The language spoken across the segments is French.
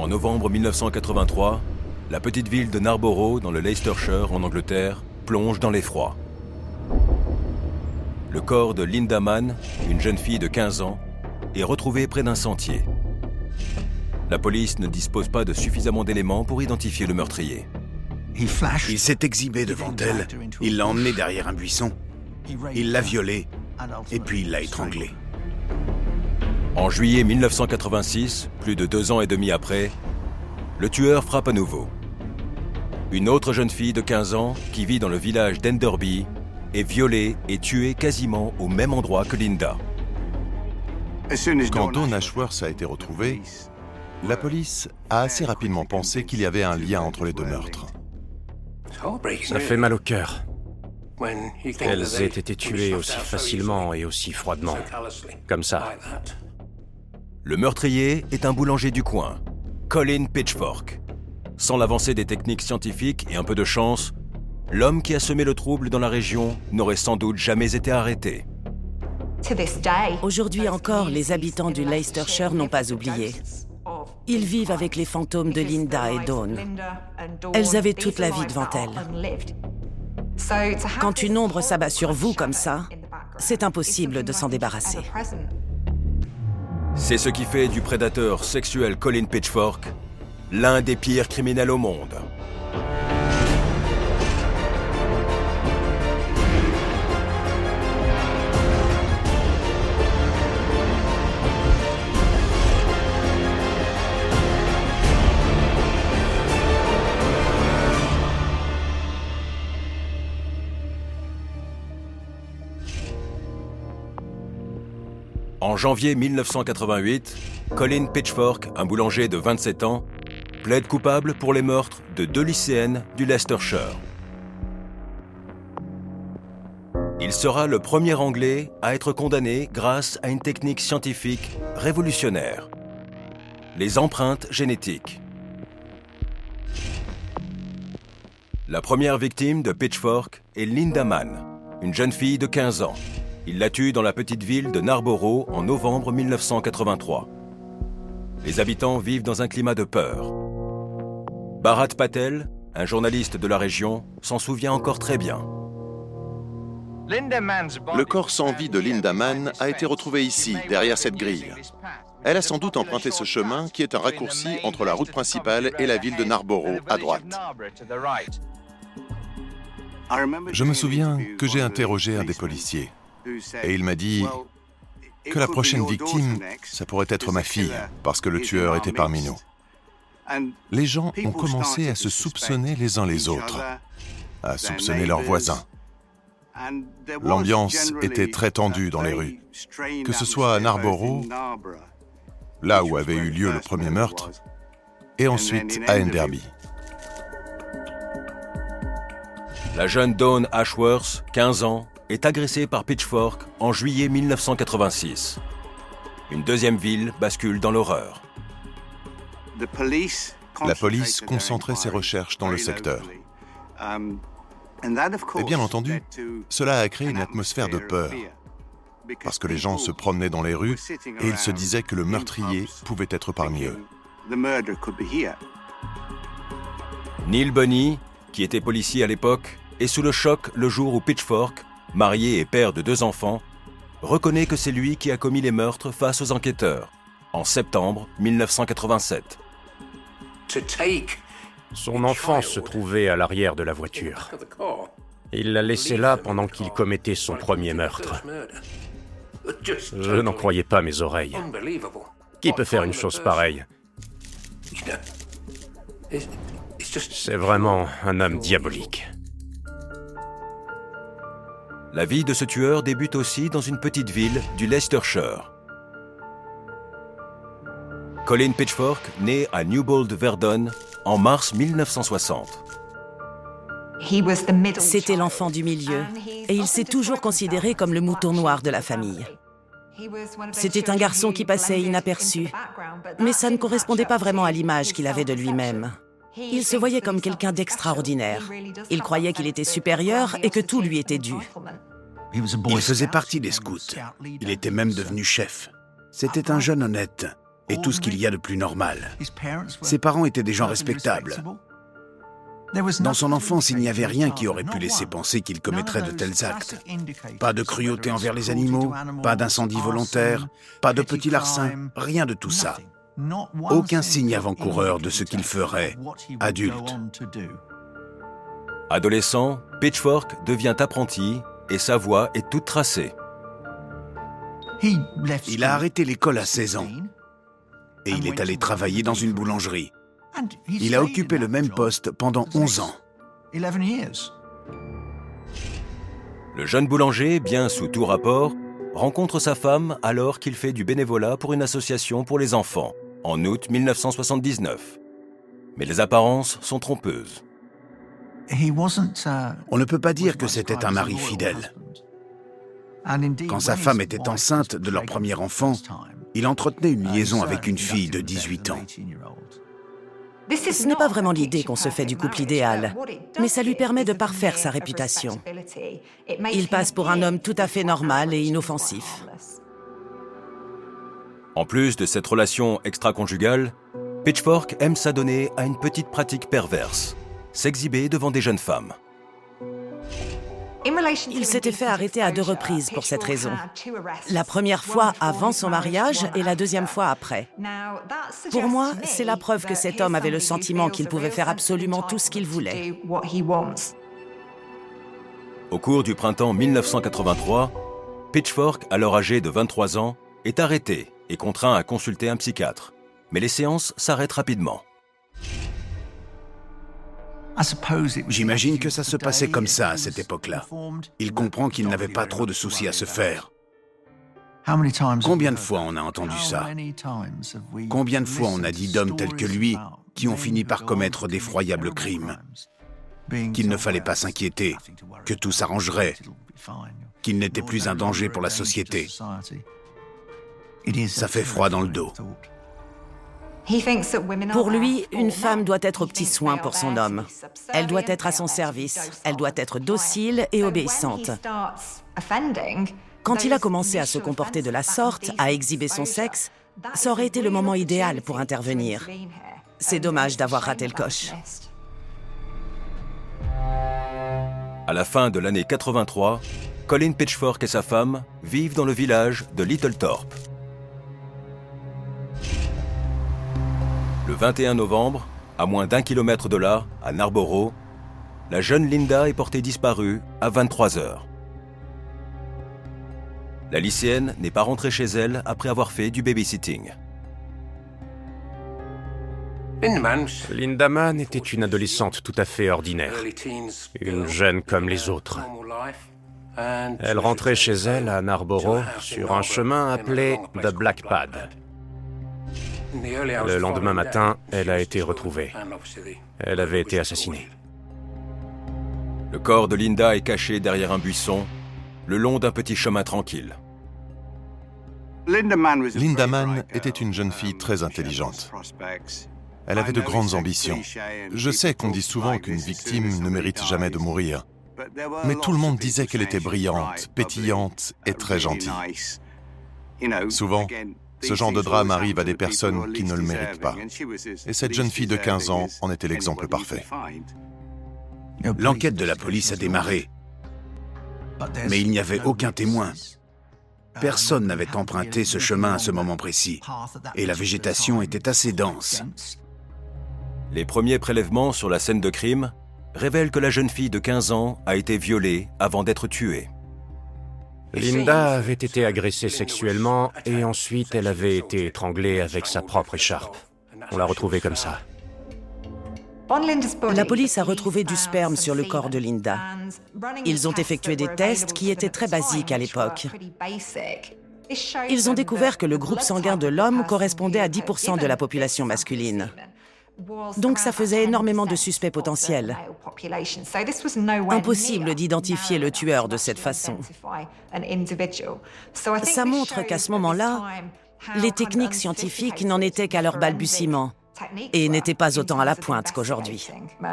En novembre 1983, la petite ville de Narborough, dans le Leicestershire, en Angleterre, plonge dans l'effroi. Le corps de Linda Mann, une jeune fille de 15 ans, est retrouvé près d'un sentier. La police ne dispose pas de suffisamment d'éléments pour identifier le meurtrier. Il s'est exhibé devant elle, il l'a emmenée derrière un buisson, il l'a violée, et puis il l'a étranglée. En juillet 1986, plus de 2 ans et demi après, le tueur frappe à nouveau. Une autre jeune fille de 15 ans, qui vit dans le village d'Enderby, est violée et tuée quasiment au même endroit que Linda. Quand Dawn Ashworth a été retrouvé, la police a assez rapidement pensé qu'il y avait un lien entre les deux meurtres. Ça fait mal au cœur qu'elles aient été tuées aussi facilement et aussi froidement, comme ça. Le meurtrier est un boulanger du coin, Colin Pitchfork. Sans l'avancée des techniques scientifiques et un peu de chance, l'homme qui a semé le trouble dans la région n'aurait sans doute jamais été arrêté. Aujourd'hui encore, les habitants du Leicestershire n'ont pas oublié. Ils vivent avec les fantômes de Linda et Dawn. Elles avaient toute la vie devant elles. Quand une ombre s'abat sur vous comme ça, c'est impossible de s'en débarrasser. C'est ce qui fait du prédateur sexuel Colin Pitchfork l'un des pires criminels au monde. En janvier 1988, Colin Pitchfork, un boulanger de 27 ans, plaide coupable pour les meurtres de 2 lycéennes du Leicestershire. Il sera le premier Anglais à être condamné grâce à une technique scientifique révolutionnaire, les empreintes génétiques. La première victime de Pitchfork est Linda Mann, une jeune fille de 15 ans. Il la tue dans la petite ville de Narborough en novembre 1983. Les habitants vivent dans un climat de peur. Bharat Patel, un journaliste de la région, s'en souvient encore très bien. Le corps sans vie de Linda Mann a été retrouvé ici, derrière cette grille. Elle a sans doute emprunté ce chemin qui est un raccourci entre la route principale et la ville de Narborough, à droite. Je me souviens que j'ai interrogé un des policiers. Et il m'a dit que la prochaine victime, ça pourrait être ma fille, parce que le tueur était parmi nous. Les gens ont commencé à se soupçonner les uns les autres, à soupçonner leurs voisins. L'ambiance était très tendue dans les rues, que ce soit à Narborough, là où avait eu lieu le premier meurtre, et ensuite à Enderby. La jeune Dawn Ashworth, 15 ans, est agressée par Pitchfork en juillet 1986. Une deuxième ville bascule dans l'horreur. La police concentrait ses recherches dans le secteur. Et bien entendu, cela a créé une atmosphère de peur, parce que les gens se promenaient dans les rues et ils se disaient que le meurtrier pouvait être parmi eux. Neil Bunny, qui était policier à l'époque, est sous le choc le jour où Pitchfork, marié et père de 2 enfants, reconnaît que c'est lui qui a commis les meurtres face aux enquêteurs, en septembre 1987. Son enfant se trouvait à l'arrière de la voiture. Il l'a laissé là pendant qu'il commettait son premier meurtre. Je n'en croyais pas mes oreilles. Qui peut faire une chose pareille? C'est vraiment un homme diabolique. La vie de ce tueur débute aussi dans une petite ville du Leicestershire. Colin Pitchfork naît à Newbold Verdon en mars 1960. C'était l'enfant du milieu, et il s'est toujours considéré comme le mouton noir de la famille. C'était un garçon qui passait inaperçu, mais ça ne correspondait pas vraiment à l'image qu'il avait de lui-même. Il se voyait comme quelqu'un d'extraordinaire. Il croyait qu'il était supérieur et que tout lui était dû. Il faisait partie des scouts. Il était même devenu chef. C'était un jeune honnête. et tout ce qu'il y a de plus normal. Ses parents étaient des gens respectables. Dans son enfance, il n'y avait rien qui aurait pu laisser penser qu'il commettrait de tels actes. Pas de cruauté envers les animaux, pas d'incendie volontaire, pas de petits larcins, rien de tout ça. Aucun signe avant-coureur de ce qu'il ferait, adulte. Adolescent, Pitchfork devient apprenti et sa voie est toute tracée. Il a arrêté l'école à 16 ans et il est allé travailler dans une boulangerie. Il a occupé le même poste pendant 11 ans. Le jeune boulanger, bien sous tout rapport, rencontre sa femme alors qu'il fait du bénévolat pour une association pour les enfants, en août 1979. Mais les apparences sont trompeuses. On ne peut pas dire que c'était un mari fidèle. Quand sa femme était enceinte de leur premier enfant, il entretenait une liaison avec une fille de 18 ans. Ce n'est pas vraiment l'idée qu'on se fait du couple idéal, mais ça lui permet de parfaire sa réputation. Il passe pour un homme tout à fait normal et inoffensif. En plus de cette relation extra-conjugale, Pitchfork aime s'adonner à une petite pratique perverse, s'exhiber devant des jeunes femmes. Il s'était fait arrêter à 2 reprises pour cette raison. La première fois avant son mariage et la deuxième fois après. Pour moi, c'est la preuve que cet homme avait le sentiment qu'il pouvait faire absolument tout ce qu'il voulait. Au cours du printemps 1983, Pitchfork, alors âgé de 23 ans, est arrêté et contraint à consulter un psychiatre. Mais les séances s'arrêtent rapidement. J'imagine que ça se passait comme ça à cette époque-là. Il comprend qu'il n'avait pas trop de soucis à se faire. Combien de fois on a entendu ça? Combien de fois on a dit d'hommes tels que lui qui ont fini par commettre d'effroyables crimes? Qu'il ne fallait pas s'inquiéter, que tout s'arrangerait, qu'il n'était plus un danger pour la société. Ça fait froid dans le dos. Pour lui, une femme doit être aux petits soins pour son homme. Elle doit être à son service. Elle doit être docile et obéissante. Quand il a commencé à se comporter de la sorte, à exhiber son sexe, ça aurait été le moment idéal pour intervenir. C'est dommage d'avoir raté le coche. À la fin de l'année 83, Colin Pitchfork et sa femme vivent dans le village de Littlethorpe. Le 21 novembre, à moins d'1 kilomètre de là, à Narborough, la jeune Linda est portée disparue à 23 heures. La lycéenne n'est pas rentrée chez elle après avoir fait du babysitting. Linda Mann était une adolescente tout à fait ordinaire, une jeune comme les autres. Elle rentrait chez elle à Narborough sur un chemin appelé The Black Pad. Le lendemain matin, elle a été retrouvée. Elle avait été assassinée. Le corps de Linda est caché derrière un buisson, le long d'un petit chemin tranquille. Linda Mann était une jeune fille très intelligente. Elle avait de grandes ambitions. Je sais qu'on dit souvent qu'une victime ne mérite jamais de mourir, mais tout le monde disait qu'elle était brillante, pétillante et très gentille. Souvent, ce genre de drame arrive à des personnes qui ne le méritent pas. Et cette jeune fille de 15 ans en était l'exemple parfait. L'enquête de la police a démarré, mais il n'y avait aucun témoin. Personne n'avait emprunté ce chemin à ce moment précis, et la végétation était assez dense. Les premiers prélèvements sur la scène de crime révèlent que la jeune fille de 15 ans a été violée avant d'être tuée. Linda avait été agressée sexuellement et ensuite elle avait été étranglée avec sa propre écharpe. On l'a retrouvée comme ça. La police a retrouvé du sperme sur le corps de Linda. Ils ont effectué des tests qui étaient très basiques à l'époque. Ils ont découvert que le groupe sanguin de l'homme correspondait à 10% de la population masculine. Donc ça faisait énormément de suspects potentiels. Impossible d'identifier le tueur de cette façon. Ça montre qu'à ce moment-là, les techniques scientifiques n'en étaient qu'à leur balbutiement et n'étaient pas autant à la pointe qu'aujourd'hui.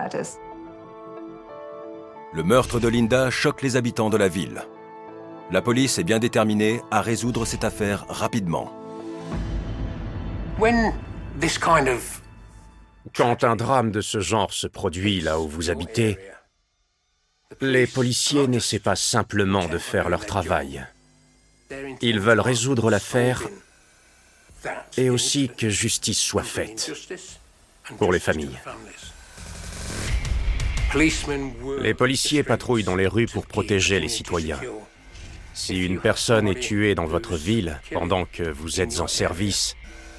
Le meurtre de Linda choque les habitants de la ville. La police est bien déterminée à résoudre cette affaire rapidement. Quand un drame de ce genre se produit là où vous habitez, les policiers n'essaient pas simplement de faire leur travail. Ils veulent résoudre l'affaire et aussi que justice soit faite pour les familles. Les policiers patrouillent dans les rues pour protéger les citoyens. Si une personne est tuée dans votre ville pendant que vous êtes en service,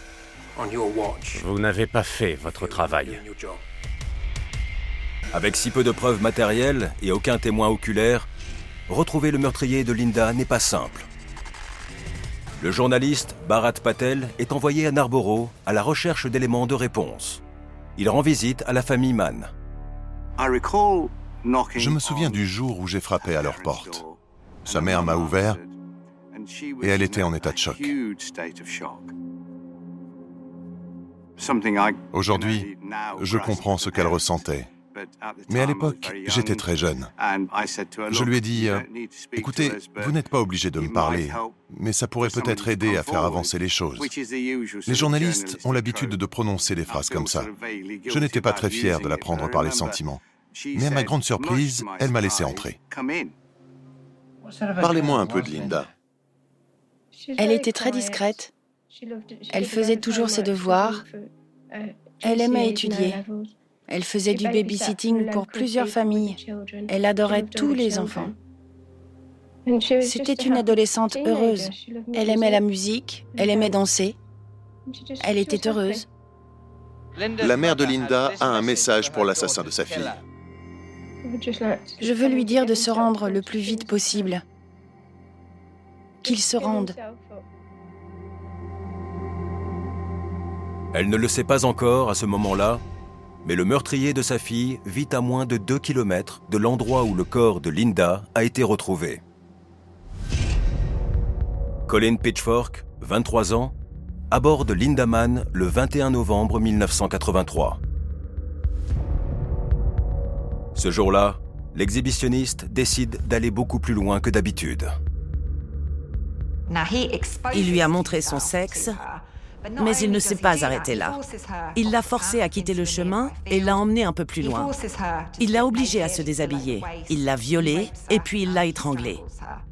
vous n'avez pas fait votre travail. Avec si peu de preuves matérielles et aucun témoin oculaire, retrouver le meurtrier de Linda n'est pas simple. Le journaliste Bharat Patel est envoyé à Narborough à la recherche d'éléments de réponse. Il rend visite à la famille Mann. Je me souviens du jour où j'ai frappé à leur porte. Sa mère m'a ouvert et elle était en état de choc. Aujourd'hui, je comprends ce qu'elle ressentait. Mais à l'époque, j'étais très jeune. Je lui ai dit, « Écoutez, vous n'êtes pas obligé de me parler, mais ça pourrait peut-être aider à faire avancer les choses. » Les journalistes ont l'habitude de prononcer des phrases comme ça. Je n'étais pas très fier de la prendre par les sentiments. Mais à ma grande surprise, elle m'a laissé entrer. Parlez-moi un peu de Linda. Elle était très discrète. Elle faisait toujours ses devoirs. Elle aimait étudier. Elle faisait du babysitting pour plusieurs familles. Elle adorait tous les enfants. C'était une adolescente heureuse. Elle aimait la musique, elle aimait danser. Elle était heureuse. La mère de Linda a un message pour l'assassin de sa fille. Je veux lui dire de se rendre le plus vite possible. Qu'il se rende. Elle ne le sait pas encore à ce moment-là, mais le meurtrier de sa fille vit à moins de 2 kilomètres de l'endroit où le corps de Linda a été retrouvé. Colin Pitchfork, 23 ans, aborde Linda Mann le 21 novembre 1983. Ce jour-là, l'exhibitionniste décide d'aller beaucoup plus loin que d'habitude. Il lui a montré son sexe, mais il ne s'est pas arrêté là. Il l'a forcée à quitter le chemin et l'a emmenée un peu plus loin. Il l'a obligée à se déshabiller. Il l'a violée et puis il l'a étranglée.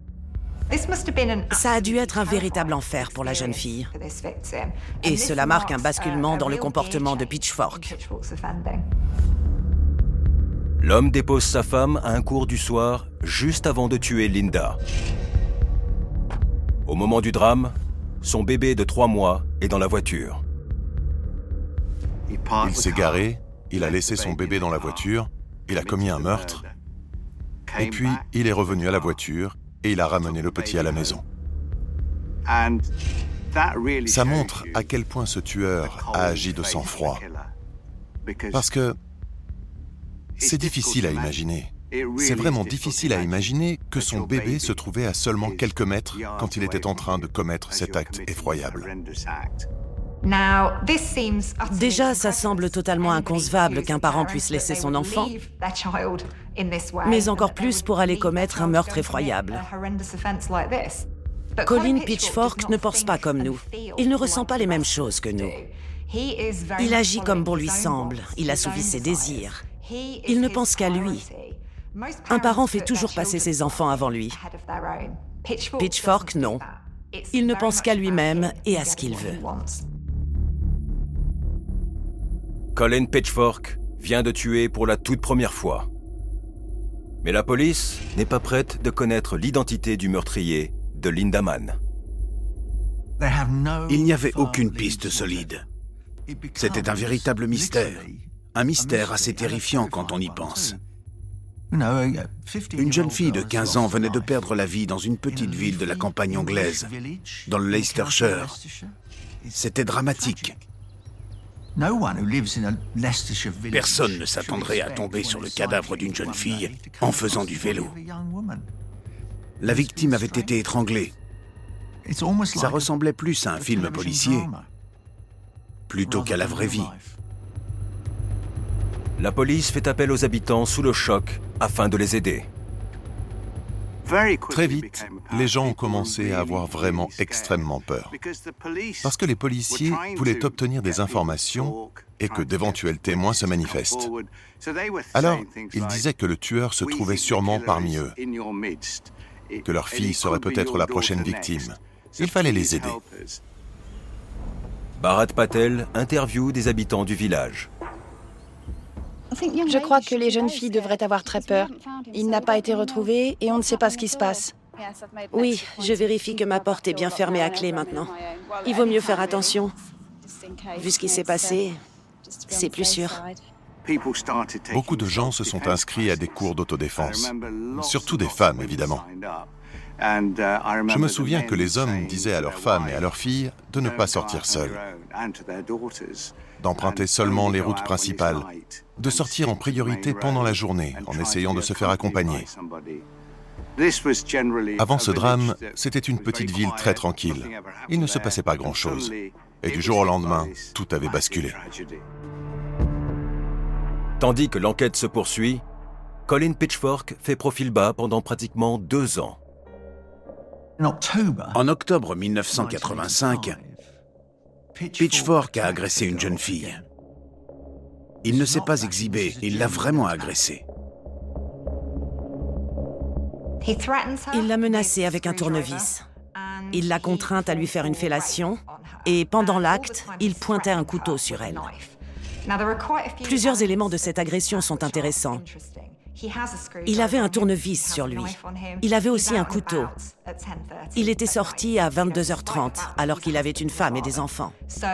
Ça a dû être un véritable enfer pour la jeune fille. Et cela marque un basculement dans le comportement de Pitchfork. L'homme dépose sa femme à un cours du soir juste avant de tuer Linda. Au moment du drame, son bébé de 3 mois est dans la voiture. Il s'est garé, il a laissé son bébé dans la voiture, il a commis un meurtre, et puis il est revenu à la voiture et il a ramené le petit à la maison. Ça montre à quel point ce tueur a agi de sang-froid. Parce que c'est difficile à imaginer. C'est vraiment difficile à imaginer que son bébé se trouvait à seulement quelques mètres quand il était en train de commettre cet acte effroyable. Déjà, ça semble totalement inconcevable qu'un parent puisse laisser son enfant, mais encore plus pour aller commettre un meurtre effroyable. Colin Pitchfork ne pense pas comme nous. Il ne ressent pas les mêmes choses que nous. Il agit comme bon lui semble. Il assouvit ses désirs. Il ne pense qu'à lui. Un parent fait toujours passer ses enfants avant lui. Pitchfork, non. Il ne pense qu'à lui-même et à ce qu'il veut. Colin Pitchfork vient de tuer pour la toute première fois. Mais la police n'est pas prête de connaître l'identité du meurtrier de Linda Mann. Il n'y avait aucune piste solide. C'était un véritable mystère. Un mystère assez terrifiant quand on y pense. Une jeune fille de 15 ans venait de perdre la vie dans une petite ville de la campagne anglaise, dans le Leicestershire. C'était dramatique. Personne ne s'attendrait à tomber sur le cadavre d'une jeune fille en faisant du vélo. La victime avait été étranglée. Ça ressemblait plus à un film policier plutôt qu'à la vraie vie. La police fait appel aux habitants sous le choc afin de les aider. Très vite, les gens ont commencé à avoir vraiment extrêmement peur. Parce que les policiers voulaient obtenir des informations et que d'éventuels témoins se manifestent. Alors, ils disaient que le tueur se trouvait sûrement parmi eux, que leur fille serait peut-être la prochaine victime. Il fallait les aider. Bharat Patel interviewe des habitants du village. Je crois que les jeunes filles devraient avoir très peur. Il n'a pas été retrouvé et on ne sait pas ce qui se passe. Oui, je vérifie que ma porte est bien fermée à clé maintenant. Il vaut mieux faire attention. Vu ce qui s'est passé, c'est plus sûr. Beaucoup de gens se sont inscrits à des cours d'autodéfense, surtout des femmes, évidemment. Je me souviens que les hommes disaient à leurs femmes et à leurs filles de ne pas sortir seules, d'emprunter seulement les routes principales, de sortir en priorité pendant la journée en essayant de se faire accompagner. Avant ce drame, c'était une petite ville très tranquille. Il ne se passait pas grand-chose. Et du jour au lendemain, tout avait basculé. Tandis que l'enquête se poursuit, Colin Pitchfork fait profil bas pendant pratiquement 2 ans. En octobre 1985, Pitchfork a agressé une jeune fille. Il ne s'est pas exhibé, il l'a vraiment agressée. Il l'a menacée avec un tournevis. Il l'a contrainte à lui faire une fellation et pendant l'acte, il pointait un couteau sur elle. Plusieurs éléments de cette agression sont intéressants. Il avait un tournevis sur lui. Il avait aussi un couteau. Il était sorti à 22h30 alors qu'il avait une femme et des enfants.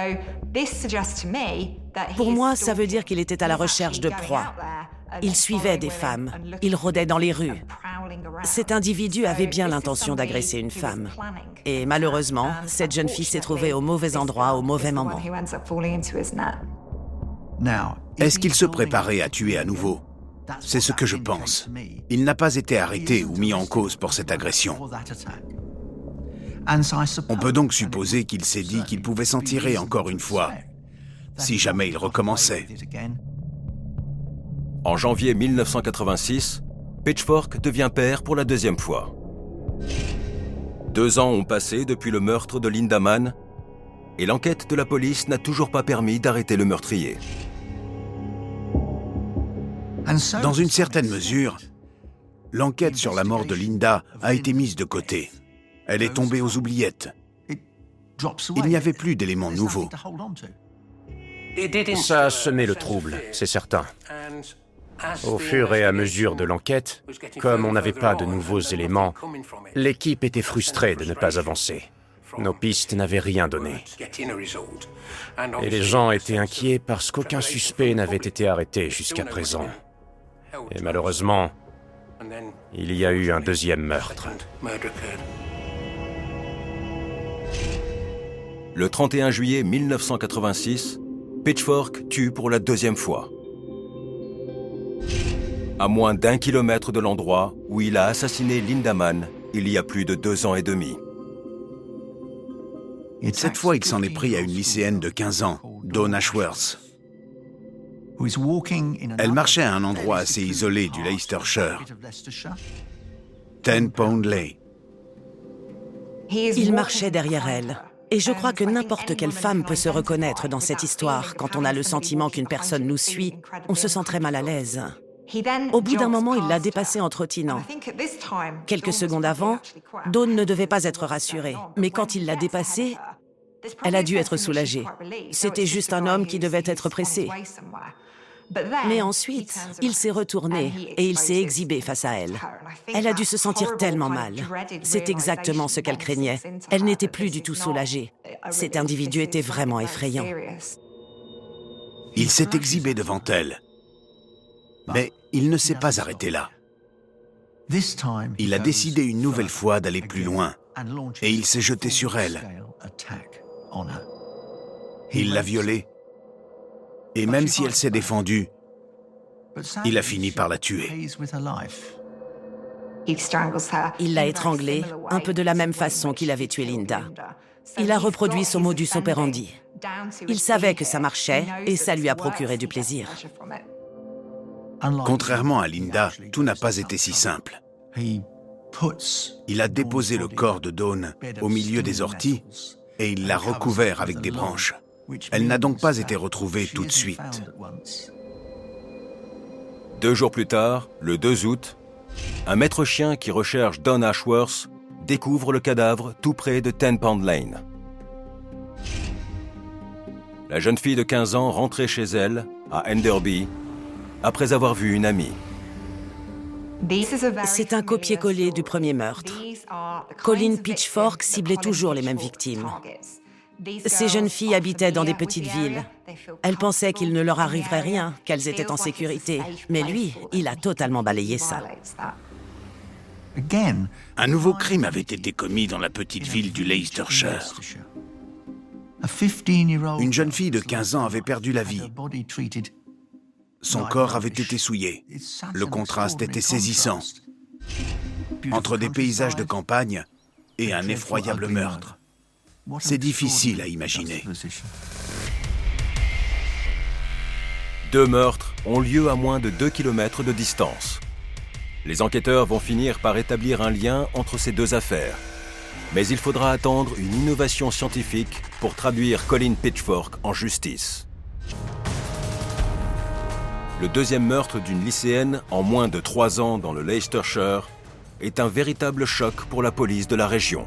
Pour moi, ça veut dire qu'il était à la recherche de proies. Il suivait des femmes. Il rôdait dans les rues. Cet individu avait bien l'intention d'agresser une femme. Et malheureusement, cette jeune fille s'est trouvée au mauvais endroit, au mauvais moment. Est-ce qu'il se préparait à tuer à nouveau ? C'est ce que je pense. Il n'a pas été arrêté ou mis en cause pour cette agression. On peut donc supposer qu'il s'est dit qu'il pouvait s'en tirer encore une fois, si jamais il recommençait. En janvier 1986, Pitchfork devient père pour la 2e fois. 2 ans ont passé depuis le meurtre de Linda Mann et l'enquête de la police n'a toujours pas permis d'arrêter le meurtrier. Dans une certaine mesure, l'enquête sur la mort de Linda a été mise de côté. Elle est tombée aux oubliettes. Il n'y avait plus d'éléments nouveaux. Ça a semé le trouble, c'est certain. Au fur et à mesure de l'enquête, comme on n'avait pas de nouveaux éléments, l'équipe était frustrée de ne pas avancer. Nos pistes n'avaient rien donné. Et les gens étaient inquiets parce qu'aucun suspect n'avait été arrêté jusqu'à présent. Et malheureusement, il y a eu un 2e meurtre. Le 31 juillet 1986, Pitchfork tue pour la 2e fois. À moins d'1 kilomètre de l'endroit où il a assassiné Linda Mann il y a plus de 2 ans et demi. Cette fois, il s'en est pris à une lycéenne de 15 ans, Dawn Ashworth. Elle marchait à un endroit assez isolé du Leicestershire, 10 Pound Lane. Il marchait derrière elle. Et je crois que n'importe quelle femme peut se reconnaître dans cette histoire. Quand on a le sentiment qu'une personne nous suit, on se sent très mal à l'aise. Au bout d'un moment, il l'a dépassée en trottinant. Quelques secondes avant, Dawn ne devait pas être rassurée. Mais quand il l'a dépassée, elle a dû être soulagée. C'était juste un homme qui devait être pressé. Mais ensuite, il s'est retourné et il s'est exhibé face à elle. Elle a dû se sentir tellement mal. C'est exactement ce qu'elle craignait. Elle n'était plus du tout soulagée. Cet individu était vraiment effrayant. Il s'est exhibé devant elle. Mais il ne s'est pas arrêté là. Il a décidé une nouvelle fois d'aller plus loin. Et il s'est jeté sur elle. Il l'a violée. Et même si elle s'est défendue, il a fini par la tuer. Il l'a étranglée, un peu de la même façon qu'il avait tué Linda. Il a reproduit son modus operandi. Il savait que ça marchait et ça lui a procuré du plaisir. Contrairement à Linda, tout n'a pas été si simple. Il a déposé le corps de Dawn au milieu des orties et il l'a recouvert avec des branches. Elle n'a donc pas été retrouvée tout de suite. 2 jours plus tard, le 2 août, un maître chien qui recherche Dawn Ashworth découvre le cadavre tout près de Ten Pound Lane. La jeune fille de 15 ans rentrait chez elle, à Enderby, après avoir vu une amie. C'est un copier-coller du premier meurtre. Colleen Pitchfork ciblait toujours les mêmes victimes. Ces jeunes filles habitaient dans des petites villes. Elles pensaient qu'il ne leur arriverait rien, qu'elles étaient en sécurité. Mais lui, il a totalement balayé ça. Un nouveau crime avait été commis dans la petite ville du Leicestershire. Une jeune fille de 15 ans avait perdu la vie. Son corps avait été souillé. Le contraste était saisissant. Entre des paysages de campagne et un effroyable meurtre. C'est difficile à imaginer. 2 meurtres ont lieu à moins de 2 km de distance. Les enquêteurs vont finir par établir un lien entre ces 2 affaires. Mais il faudra attendre une innovation scientifique pour traduire Colleen Pitchfork en justice. Le 2e meurtre d'une lycéenne en moins de 3 ans dans le Leicestershire est un véritable choc pour la police de la région.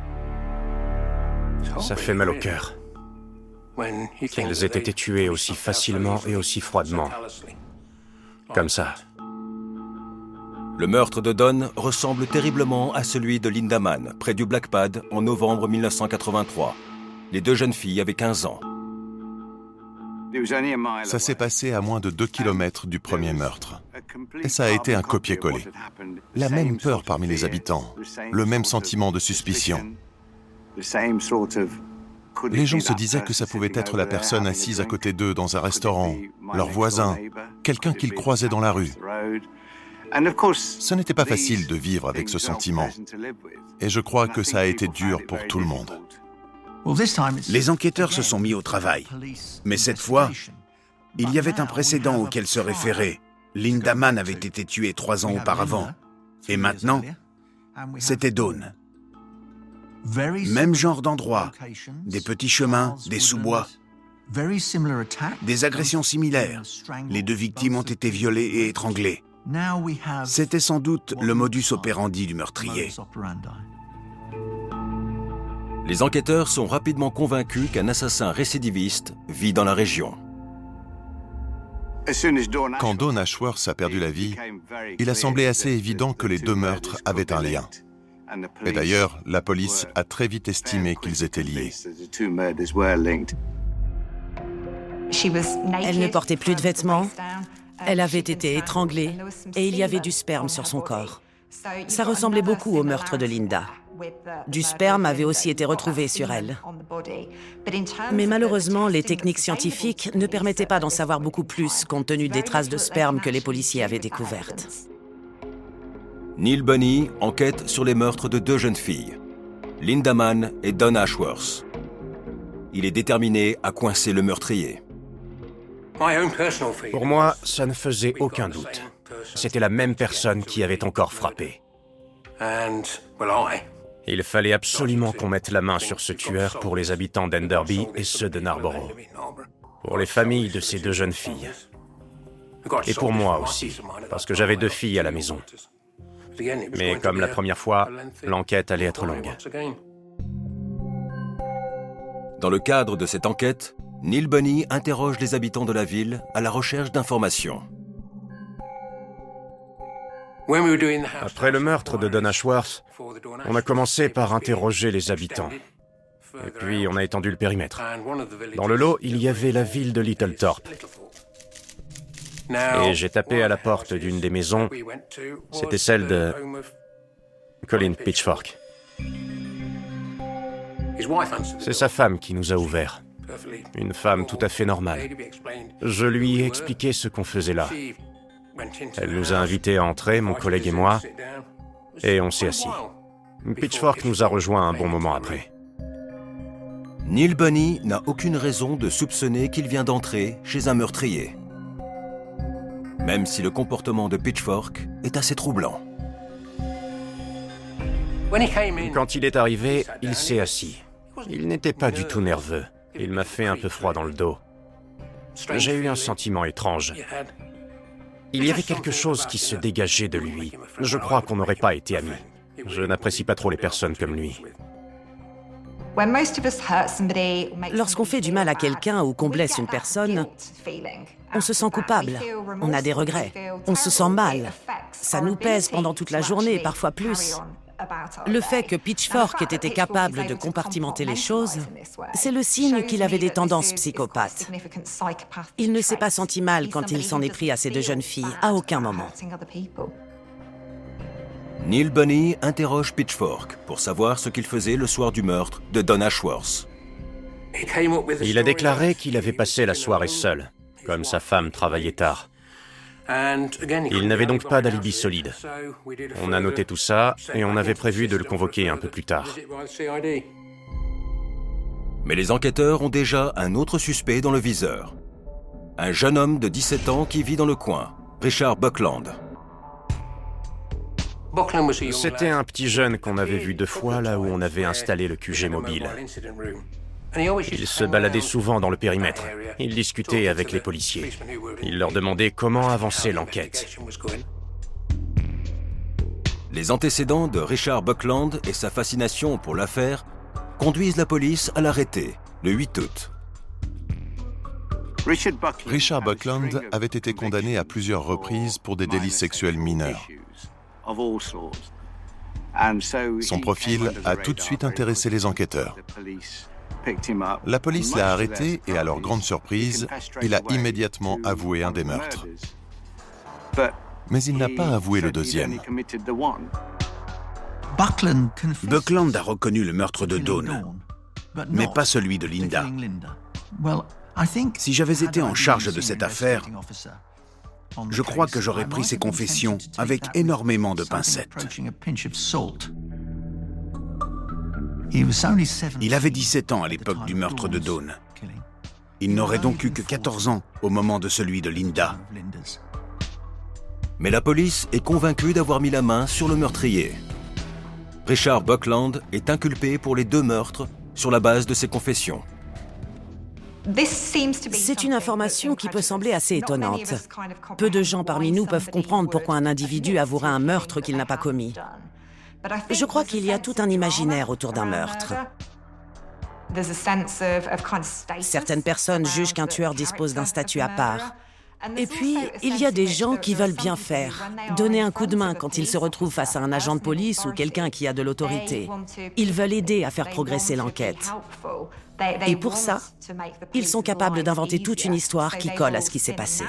Ça fait mal au cœur. Qu'elles aient été tuées aussi facilement et aussi froidement. Comme ça. Le meurtre de Dawn ressemble terriblement à celui de Linda Mann, près du Black Pad, en novembre 1983. Les 2 jeunes filles avaient 15 ans. Ça s'est passé à moins de 2 km du premier meurtre. Et ça a été un copier-coller. La même peur parmi les habitants, le même sentiment de suspicion. Les gens se disaient que ça pouvait être la personne assise à côté d'eux dans un restaurant, leur voisin, quelqu'un qu'ils croisaient dans la rue. Ce n'était pas facile de vivre avec ce sentiment. Et je crois que ça a été dur pour tout le monde. Les enquêteurs se sont mis au travail. Mais cette fois, il y avait un précédent auquel se référer. Linda Mann avait été tuée 3 ans auparavant. Et maintenant, c'était Dawn. Même genre d'endroit, des petits chemins, des sous-bois, des agressions similaires. Les 2 victimes ont été violées et étranglées. C'était sans doute le modus operandi du meurtrier. Les enquêteurs sont rapidement convaincus qu'un assassin récidiviste vit dans la région. Quand Dawn Ashworth a perdu la vie, il a semblé assez évident que les 2 meurtres avaient un lien. Et d'ailleurs, la police a très vite estimé qu'ils étaient liés. Elle ne portait plus de vêtements, elle avait été étranglée et il y avait du sperme sur son corps. Ça ressemblait beaucoup au meurtre de Linda. Du sperme avait aussi été retrouvé sur elle. Mais malheureusement, les techniques scientifiques ne permettaient pas d'en savoir beaucoup plus compte tenu des traces de sperme que les policiers avaient découvertes. Neil Bunny enquête sur les meurtres de 2 jeunes filles, Linda Mann et Dawn Ashworth. Il est déterminé à coincer le meurtrier. Pour moi, ça ne faisait aucun doute. C'était la même personne qui avait encore frappé. Il fallait absolument qu'on mette la main sur ce tueur pour les habitants d'Enderby et ceux de Narborough. Pour les familles de ces 2 jeunes filles. Et pour moi aussi, parce que j'avais 2 filles à la maison. Mais comme la première fois, l'enquête allait être longue. Dans le cadre de cette enquête, Neil Bunny interroge les habitants de la ville à la recherche d'informations. Après le meurtre de Dawn Ashworth, on a commencé par interroger les habitants. Et puis on a étendu le périmètre. Dans le lot, il y avait la ville de Littlethorpe. Et j'ai tapé à la porte d'une des maisons. C'était celle de Colleen Pitchfork. C'est sa femme qui nous a ouvert. Une femme tout à fait normale. Je lui ai expliqué ce qu'on faisait là. Elle nous a invités à entrer, mon collègue et moi, et on s'est assis. Pitchfork nous a rejoints un bon moment après. Neil Bunny n'a aucune raison de soupçonner qu'il vient d'entrer chez un meurtrier. Même si le comportement de Pitchfork est assez troublant. Quand il est arrivé, il s'est assis. Il n'était pas du tout nerveux. Il m'a fait un peu froid dans le dos. J'ai eu un sentiment étrange. Il y avait quelque chose qui se dégageait de lui. Je crois qu'on n'aurait pas été amis. Je n'apprécie pas trop les personnes comme lui. Lorsqu'on fait du mal à quelqu'un ou qu'on blesse une personne, on se sent coupable, on a des regrets, on se sent mal. Ça nous pèse pendant toute la journée, parfois plus. Le fait que Pitchfork ait été capable de compartimenter les choses, c'est le signe qu'il avait des tendances psychopathes. Il ne s'est pas senti mal quand il s'en est pris à ces deux jeunes filles, à aucun moment. Neil Bunny interroge Pitchfork pour savoir ce qu'il faisait le soir du meurtre de Don Ashworth. Il a déclaré qu'il avait passé la soirée seul, comme sa femme travaillait tard. Il n'avait donc pas d'alibi solide. On a noté tout ça et on avait prévu de le convoquer un peu plus tard. Mais les enquêteurs ont déjà un autre suspect dans le viseur. Un jeune homme de 17 ans qui vit dans le coin, Richard Buckland. C'était un petit jeune qu'on avait vu 2 fois là où on avait installé le QG mobile. Il se baladait souvent dans le périmètre. Il discutait avec les policiers. Il leur demandait comment avancer l'enquête. Les antécédents de Richard Buckland et sa fascination pour l'affaire conduisent la police à l'arrêter le 8 août. Richard Buckland avait été condamné à plusieurs reprises pour des délits sexuels mineurs. Son profil a tout de suite intéressé les enquêteurs. La police l'a arrêté et, à leur grande surprise, il a immédiatement avoué un des meurtres. Mais il n'a pas avoué le deuxième. Buckland a reconnu le meurtre de Dawn, mais pas celui de Linda. Si j'avais été en charge de cette affaire, je crois que j'aurais pris ses confessions avec énormément de pincettes. Il avait 17 ans à l'époque du meurtre de Dawn. Il n'aurait donc eu que 14 ans au moment de celui de Linda. Mais la police est convaincue d'avoir mis la main sur le meurtrier. Richard Buckland est inculpé pour les 2 meurtres sur la base de ses confessions. C'est une information qui peut sembler assez étonnante. Peu de gens parmi nous peuvent comprendre pourquoi un individu avouerait un meurtre qu'il n'a pas commis. Je crois qu'il y a tout un imaginaire autour d'un meurtre. Certaines personnes jugent qu'un tueur dispose d'un statut à part. Et puis, il y a des gens qui veulent bien faire, donner un coup de main quand ils se retrouvent face à un agent de police ou quelqu'un qui a de l'autorité. Ils veulent aider à faire progresser l'enquête. Et pour ça, ils sont capables d'inventer toute une histoire qui colle à ce qui s'est passé.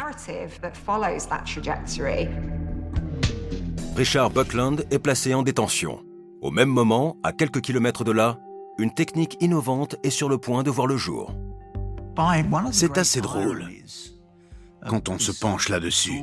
Richard Buckland est placé en détention. Au même moment, à quelques kilomètres de là, une technique innovante est sur le point de voir le jour. C'est assez drôle quand on se penche là-dessus.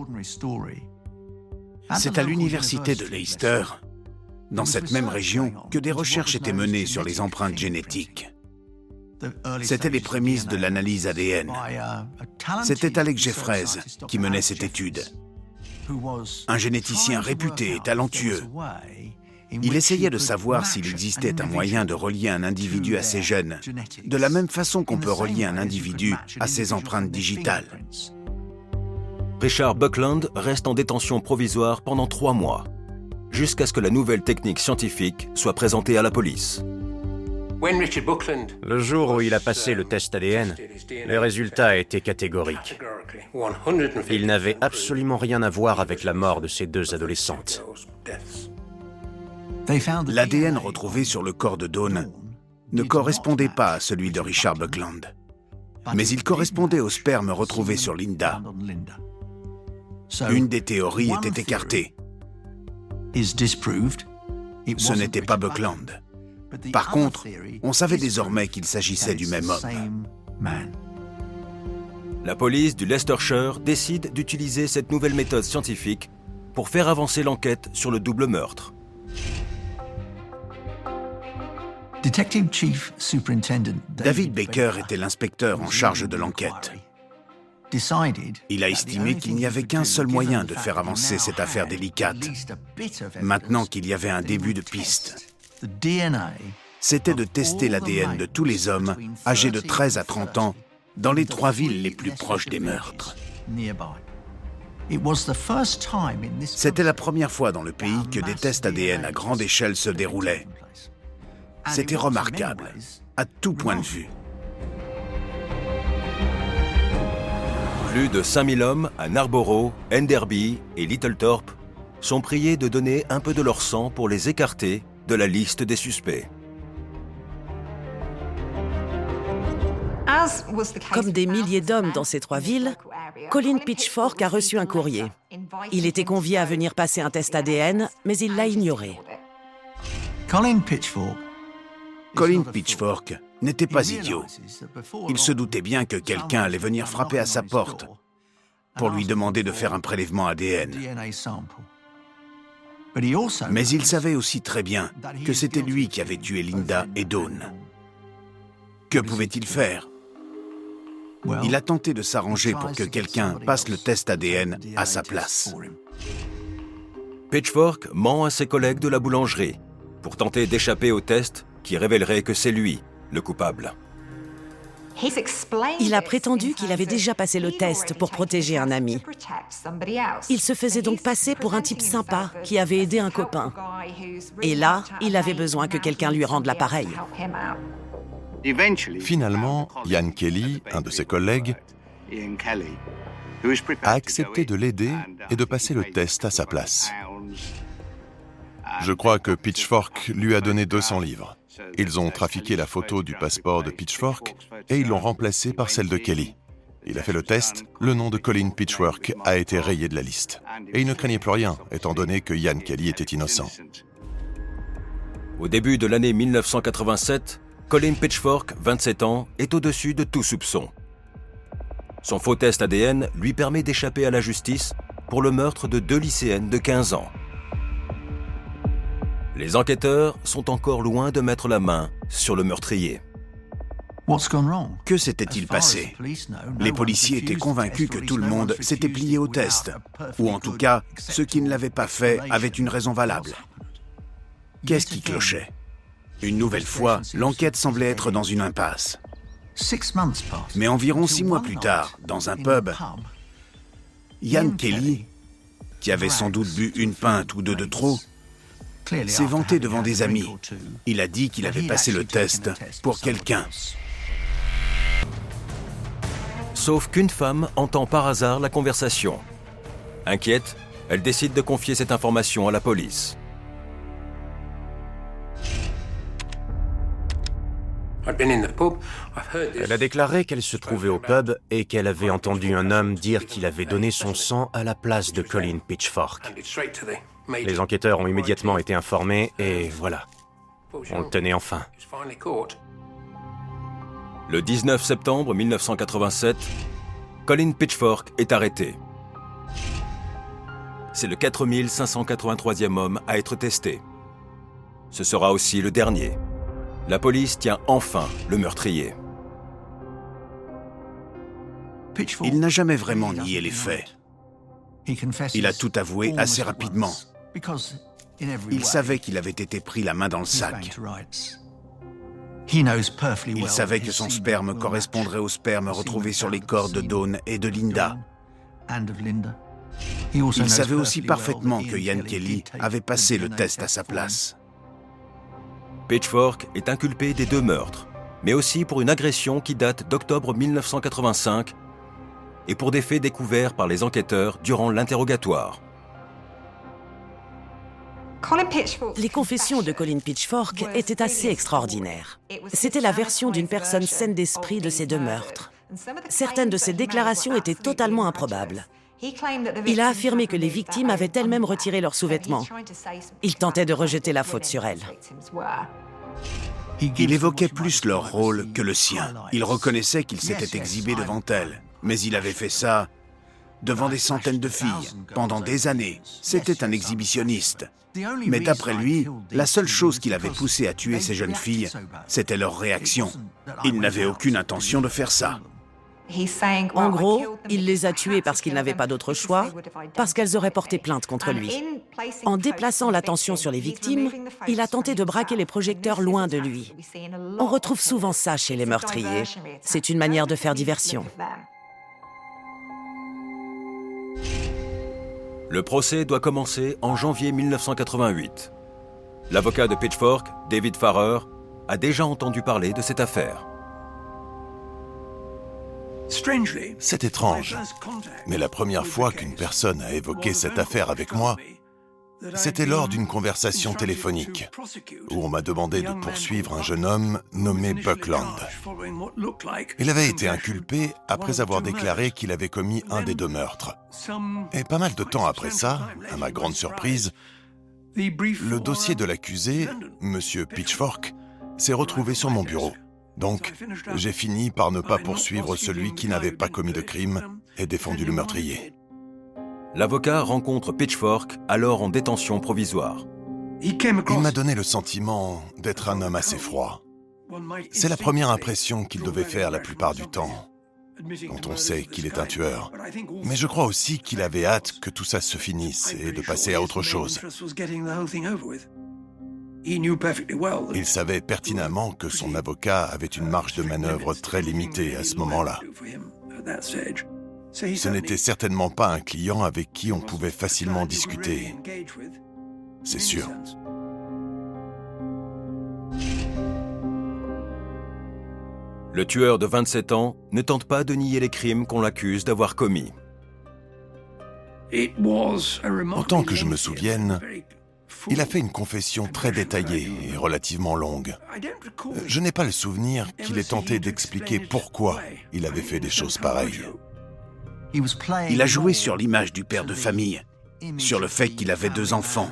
C'est à l'université de Leicester, dans cette même région, que des recherches étaient menées sur les empreintes génétiques. C'était les prémices de l'analyse ADN. C'était Alex Jeffreys qui menait cette étude. Un généticien réputé et talentueux. Il essayait de savoir s'il existait un moyen de relier un individu à ses gènes, de la même façon qu'on peut relier un individu à ses empreintes digitales. Richard Buckland reste en détention provisoire pendant 3 mois, jusqu'à ce que la nouvelle technique scientifique soit présentée à la police. Le jour où il a passé le test ADN, les résultats étaient catégoriques. Il n'avait absolument rien à voir avec la mort de ces 2 adolescentes. L'ADN retrouvé sur le corps de Dawn ne correspondait pas à celui de Richard Buckland, mais il correspondait au sperme retrouvé sur Linda. Une des théories était écartée. Ce n'était pas Buckland. Par contre, on savait désormais qu'il s'agissait du même homme. La police du Leicestershire décide d'utiliser cette nouvelle méthode scientifique pour faire avancer l'enquête sur le double meurtre. David Baker était l'inspecteur en charge de l'enquête. Il a estimé qu'il n'y avait qu'un seul moyen de faire avancer cette affaire délicate, maintenant qu'il y avait un début de piste. c'était de tester l'ADN de tous les hommes âgés de 13 à 30 ans dans les 3 villes les plus proches des meurtres. C'était la première fois dans le pays que des tests ADN à grande échelle se déroulaient. C'était remarquable, à tout point de vue. Plus de 5000 hommes à Narborough, Enderby et Littlethorpe sont priés de donner un peu de leur sang pour les écarter de la liste des suspects. Comme des milliers d'hommes dans ces 3 villes, Colin Pitchfork a reçu un courrier. Il était convié à venir passer un test ADN, mais il l'a ignoré. Colin Pitchfork n'était pas idiot. Il se doutait bien que quelqu'un allait venir frapper à sa porte pour lui demander de faire un prélèvement ADN. Mais il savait aussi très bien que c'était lui qui avait tué Linda et Dawn. Que pouvait-il faire? Il a tenté de s'arranger pour que quelqu'un passe le test ADN à sa place. Pitchfork ment à ses collègues de la boulangerie pour tenter d'échapper au test qui révélerait que c'est lui, le coupable. Il a prétendu qu'il avait déjà passé le test pour protéger un ami. Il se faisait donc passer pour un type sympa qui avait aidé un copain. Et là, il avait besoin que quelqu'un lui rende l'appareil. Finalement, Ian Kelly, un de ses collègues, a accepté de l'aider et de passer le test à sa place. Je crois que Pitchfork lui a donné 200 livres. Ils ont trafiqué la photo du passeport de Pitchfork et ils l'ont remplacée par celle de Kelly. Il a fait le test, le nom de Colin Pitchfork a été rayé de la liste. Et il ne craignait plus rien, étant donné que Ian Kelly était innocent. Au début de l'année 1987, Colin Pitchfork, 27 ans, est au-dessus de tout soupçon. Son faux test ADN lui permet d'échapper à la justice pour le meurtre de 2 lycéennes de 15 ans. Les enquêteurs sont encore loin de mettre la main sur le meurtrier. Que s'était-il passé? Les policiers étaient convaincus que tout le monde s'était plié au test, ou en tout cas, ceux qui ne l'avaient pas fait avaient une raison valable. Qu'est-ce qui clochait? Une nouvelle fois, l'enquête semblait être dans une impasse. Mais environ 6 mois plus tard, dans un pub, Ian Kelly, qui avait sans doute bu une pinte ou 2 de trop, s'est vanté devant des amis. Il a dit qu'il avait passé le test pour quelqu'un. Sauf qu'une femme entend par hasard la conversation. Inquiète, elle décide de confier cette information à la police. Elle a déclaré qu'elle se trouvait au pub et qu'elle avait entendu un homme dire qu'il avait donné son sang à la place de Colin Pitchfork. Les enquêteurs ont immédiatement été informés et voilà, on le tenait enfin. Le 19 septembre 1987, Colin Pitchfork est arrêté. C'est le 4583e homme à être testé. Ce sera aussi le dernier. La police tient enfin le meurtrier. Il n'a jamais vraiment nié les faits. Il a tout avoué assez rapidement. Il savait qu'il avait été pris la main dans le sac. Il savait que son sperme correspondrait au sperme retrouvé sur les corps de Dawn et de Linda. Il savait aussi parfaitement que Ian Kelly avait passé le test à sa place. Pitchfork est inculpé des 2 meurtres, mais aussi pour une agression qui date d'octobre 1985 et pour des faits découverts par les enquêteurs durant l'interrogatoire. Les confessions de Colin Pitchfork étaient assez extraordinaires. C'était la version d'une personne saine d'esprit de ces 2 meurtres. Certaines de ses déclarations étaient totalement improbables. Il a affirmé que les victimes avaient elles-mêmes retiré leurs sous-vêtements. Il tentait de rejeter la faute sur elles. Il évoquait plus leur rôle que le sien. Il reconnaissait qu'il s'était exhibé devant elles, mais il avait fait ça devant des centaines de filles, pendant des années. C'était un exhibitionniste. Mais d'après lui, la seule chose qui l'avait poussé à tuer ces jeunes filles, c'était leur réaction. Il n'avait aucune intention de faire ça. En gros, il les a tuées parce qu'il n'avait pas d'autre choix, parce qu'elles auraient porté plainte contre lui. En déplaçant l'attention sur les victimes, il a tenté de braquer les projecteurs loin de lui. On retrouve souvent ça chez les meurtriers. C'est une manière de faire diversion. Le procès doit commencer en janvier 1988. L'avocat de Pitchfork, David Farrer, a déjà entendu parler de cette affaire. C'est étrange, mais la première fois qu'une personne a évoqué cette affaire avec moi, c'était lors d'une conversation téléphonique, où on m'a demandé de poursuivre un jeune homme nommé Buckland. Il avait été inculpé après avoir déclaré qu'il avait commis un des 2 meurtres. Et pas mal de temps après ça, à ma grande surprise, le dossier de l'accusé, M. Pitchfork, s'est retrouvé sur mon bureau. Donc, j'ai fini par ne pas poursuivre celui qui n'avait pas commis de crime et défendu le meurtrier. L'avocat rencontre Pitchfork, alors en détention provisoire. Il m'a donné le sentiment d'être un homme assez froid. C'est la première impression qu'il devait faire la plupart du temps, quand on sait qu'il est un tueur. Mais je crois aussi qu'il avait hâte que tout ça se finisse et de passer à autre chose. Il savait pertinemment que son avocat avait une marge de manœuvre très limitée à ce moment-là. Ce n'était certainement pas un client avec qui on pouvait facilement discuter. C'est sûr. Le tueur de 27 ans ne tente pas de nier les crimes qu'on l'accuse d'avoir commis. Autant que je me souvienne, il a fait une confession très détaillée et relativement longue. Je n'ai pas le souvenir qu'il ait tenté d'expliquer pourquoi il avait fait des choses pareilles. Il a joué sur l'image du père de famille, sur le fait qu'il avait 2 enfants.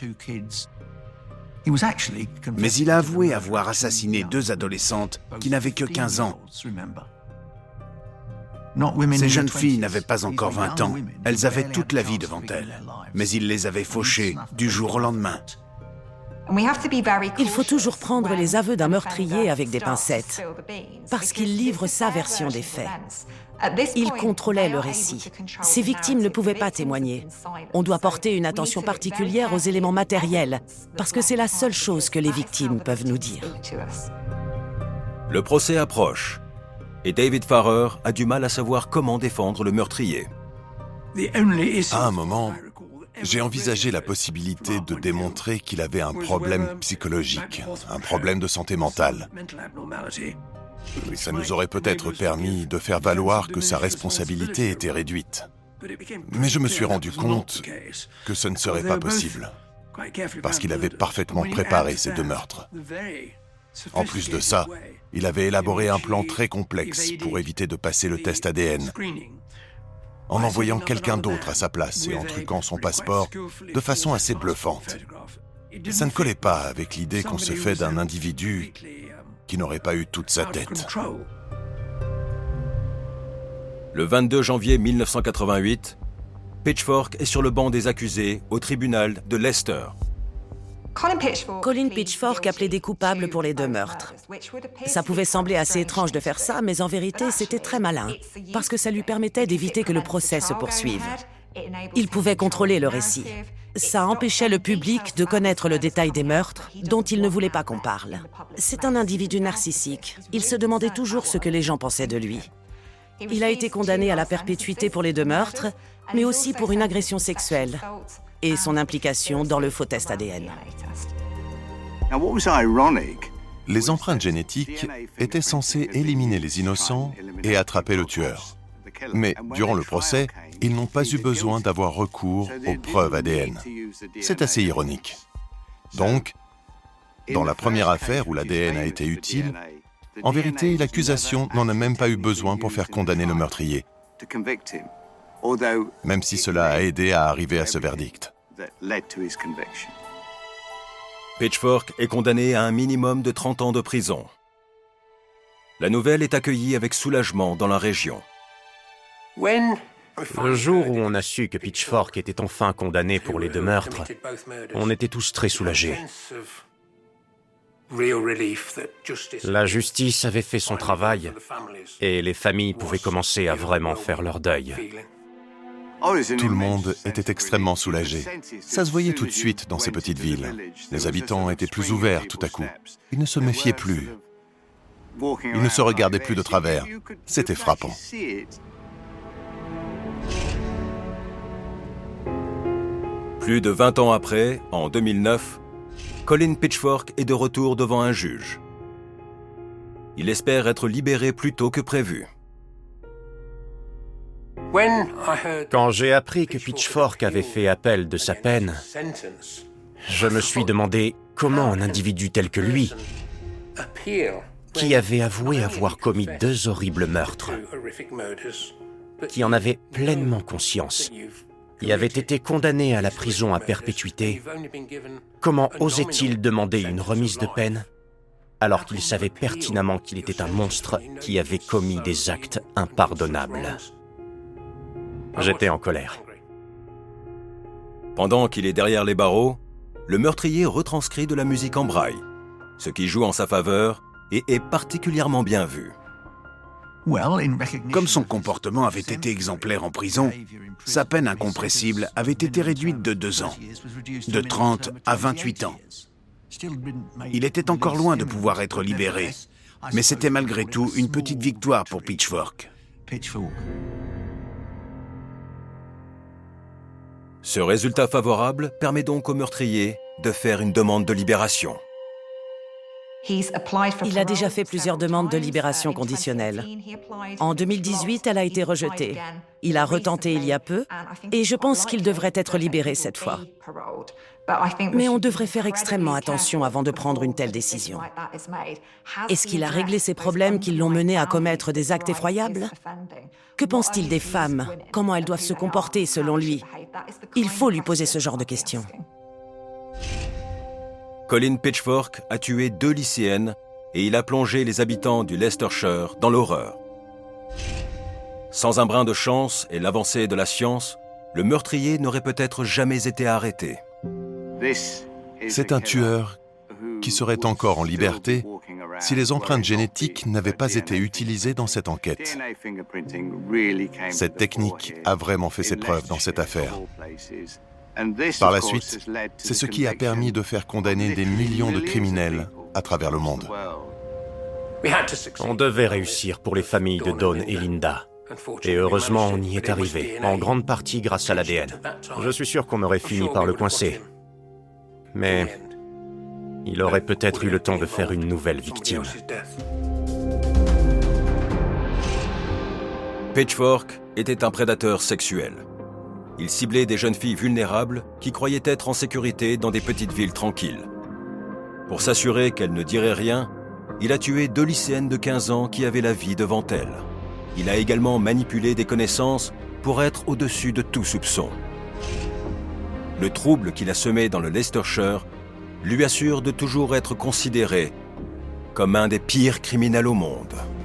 Mais il a avoué avoir assassiné 2 adolescentes qui n'avaient que 15 ans. Ces jeunes filles n'avaient pas encore 20 ans. Elles avaient toute la vie devant elles. Mais il les avait fauchées du jour au lendemain. Il faut toujours prendre les aveux d'un meurtrier avec des pincettes, parce qu'il livre sa version des faits. Il contrôlait le récit. Ses victimes ne pouvaient pas témoigner. On doit porter une attention particulière aux éléments matériels, parce que c'est la seule chose que les victimes peuvent nous dire. Le procès approche, et David Farrer a du mal à savoir comment défendre le meurtrier. À un moment, j'ai envisagé la possibilité de démontrer qu'il avait un problème psychologique, un problème de santé mentale. Ça nous aurait peut-être permis de faire valoir que sa responsabilité était réduite. Mais je me suis rendu compte que ce ne serait pas possible, parce qu'il avait parfaitement préparé ces 2 meurtres. En plus de ça, il avait élaboré un plan très complexe pour éviter de passer le test ADN, en envoyant quelqu'un d'autre à sa place et en truquant son passeport de façon assez bluffante. Ça ne collait pas avec l'idée qu'on se fait d'un individu qui n'aurait pas eu toute sa tête. Le 22 janvier 1988, Pitchfork est sur le banc des accusés au tribunal de Leicester. Colin Pitchfork a plaidé coupable pour les 2 meurtres. Ça pouvait sembler assez étrange de faire ça, mais en vérité, c'était très malin, parce que ça lui permettait d'éviter que le procès se poursuive. Il pouvait contrôler le récit. Ça empêchait le public de connaître le détail des meurtres dont il ne voulait pas qu'on parle. C'est un individu narcissique. Il se demandait toujours ce que les gens pensaient de lui. Il a été condamné à la perpétuité pour les 2 meurtres, mais aussi pour une agression sexuelle et son implication dans le faux test ADN. Les empreintes génétiques étaient censées éliminer les innocents et attraper le tueur. Mais durant le procès, ils n'ont pas eu besoin d'avoir recours aux preuves ADN. C'est assez ironique. Donc, dans la première affaire où l'ADN a été utile, en vérité, l'accusation n'en a même pas eu besoin pour faire condamner le meurtrier, même si cela a aidé à arriver à ce verdict. Pitchfork est condamné à un minimum de 30 ans de prison. La nouvelle est accueillie avec soulagement dans la région. Le jour où on a su que Pitchfork était enfin condamné pour les 2 meurtres, on était tous très soulagés. La justice avait fait son travail et les familles pouvaient commencer à vraiment faire leur deuil. Tout le monde était extrêmement soulagé. Ça se voyait tout de suite dans ces petites villes. Les habitants étaient plus ouverts tout à coup. Ils ne se méfiaient plus. Ils ne se regardaient plus de travers. C'était frappant. Plus de 20 ans après, en 2009, Colin Pitchfork est de retour devant un juge. Il espère être libéré plus tôt que prévu. Quand j'ai appris que Pitchfork avait fait appel de sa peine, je me suis demandé comment un individu tel que lui, qui avait avoué avoir commis 2 horribles meurtres, qui en avait pleinement conscience, qui avait été condamné à la prison à perpétuité, comment osait-il demander une remise de peine alors qu'il savait pertinemment qu'il était un monstre qui avait commis des actes impardonnables? J'étais en colère. Pendant qu'il est derrière les barreaux, le meurtrier retranscrit de la musique en braille, ce qui joue en sa faveur et est particulièrement bien vu. Comme son comportement avait été exemplaire en prison, sa peine incompressible avait été réduite de 2 ans, de 30 à 28 ans. Il était encore loin de pouvoir être libéré, mais c'était malgré tout une petite victoire pour Pitchfork. Ce résultat favorable permet donc au meurtrier de faire une demande de libération. Il a déjà fait plusieurs demandes de libération conditionnelle. En 2018, elle a été rejetée. Il a retenté il y a peu, et je pense qu'il devrait être libéré cette fois. Mais on devrait faire extrêmement attention avant de prendre une telle décision. Est-ce qu'il a réglé ces problèmes qui l'ont mené à commettre des actes effroyables? Que pense-t-il des femmes? Comment elles doivent se comporter selon lui? Il faut lui poser ce genre de questions. Colin Pitchfork a tué 2 lycéennes et il a plongé les habitants du Leicestershire dans l'horreur. Sans un brin de chance et l'avancée de la science, le meurtrier n'aurait peut-être jamais été arrêté. C'est un tueur qui serait encore en liberté si les empreintes génétiques n'avaient pas été utilisées dans cette enquête. Cette technique a vraiment fait ses preuves dans cette affaire. Par la suite, c'est ce qui a permis de faire condamner des millions de criminels à travers le monde. On devait réussir pour les familles de Dawn et Linda. Et heureusement, on y est arrivé, en grande partie grâce à l'ADN. Je suis sûr qu'on aurait fini par le coincer. Mais il aurait peut-être eu le temps de faire une nouvelle victime. Pitchfork était un prédateur sexuel. Il ciblait des jeunes filles vulnérables qui croyaient être en sécurité dans des petites villes tranquilles. Pour s'assurer qu'elles ne diraient rien, il a tué 2 lycéennes de 15 ans qui avaient la vie devant elles. Il a également manipulé des connaissances pour être au-dessus de tout soupçon. Le trouble qu'il a semé dans le Leicestershire lui assure de toujours être considéré comme un des pires criminels au monde.